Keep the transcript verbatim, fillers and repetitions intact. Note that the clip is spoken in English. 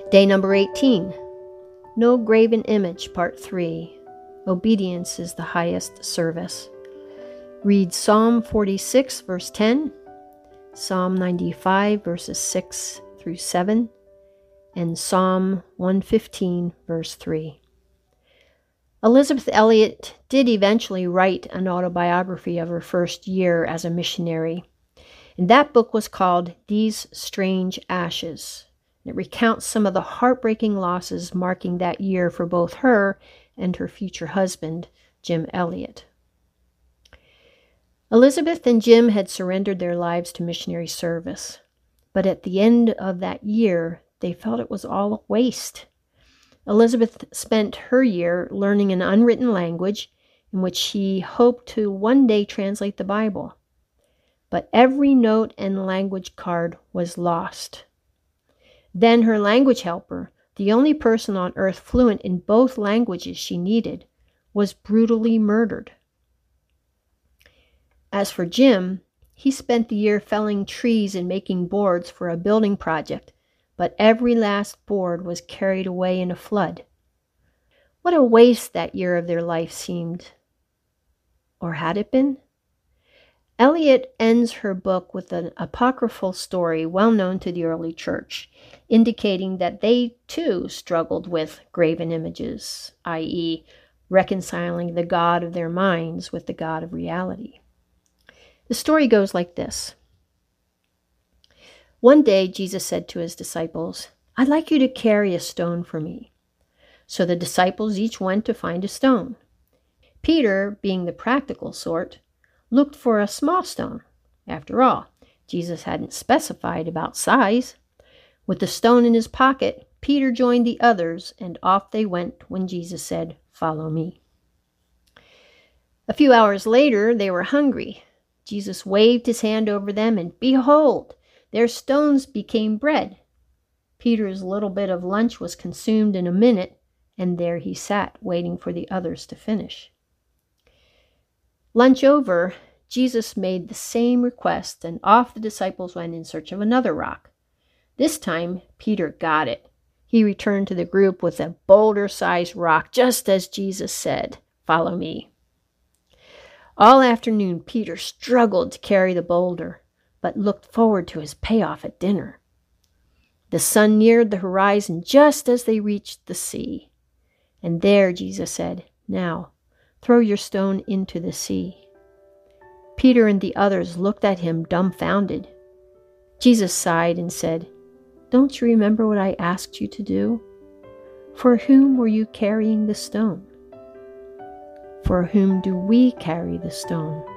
Day number eighteen. No graven image, part three. Obedience is the highest service. Read Psalm forty-six, verse ten, Psalm ninety-five, verses six through seven, and Psalm one fifteen, verse three. Elisabeth Elliot did eventually write an autobiography of her first year as a missionary, and that book was called These Strange Ashes. It recounts some of the heartbreaking losses marking that year for both her and her future husband, Jim Elliot. Elisabeth and Jim had surrendered their lives to missionary service, but at the end of that year, they felt it was all a waste. Elisabeth spent her year learning an unwritten language in which she hoped to one day translate the Bible. But every note and language card was lost. Then her language helper, the only person on earth fluent in both languages she needed, was brutally murdered. As for Jim, he spent the year felling trees and making boards for a building project, but every last board was carried away in a flood. What a waste that year of their life seemed. Or had it been? Elliot ends her book with an apocryphal story well known to the early church, indicating that they too struggled with graven images, that is, reconciling the God of their minds with the God of reality. The story goes like this. One day, Jesus said to his disciples, "I'd like you to carry a stone for me." So the disciples each went to find a stone. Peter, being the practical sort, looked for a small stone. After all, Jesus hadn't specified about size. With the stone in his pocket, Peter joined the others, and off they went when Jesus said, "Follow me." A few hours later, they were hungry. Jesus waved his hand over them, and behold, their stones became bread. Peter's little bit of lunch was consumed in a minute, and there he sat, waiting for the others to finish. Lunch over, Jesus made the same request, and off the disciples went in search of another rock. This time, Peter got it. He returned to the group with a boulder-sized rock, just as Jesus said, "Follow me." All afternoon, Peter struggled to carry the boulder, but looked forward to his payoff at dinner. The sun neared the horizon just as they reached the sea. And there, Jesus said, "Now, throw your stone into the sea." Peter and the others looked at him dumbfounded. Jesus sighed and said, "Don't you remember what I asked you to do? For whom were you carrying the stone? For whom do we carry the stone?"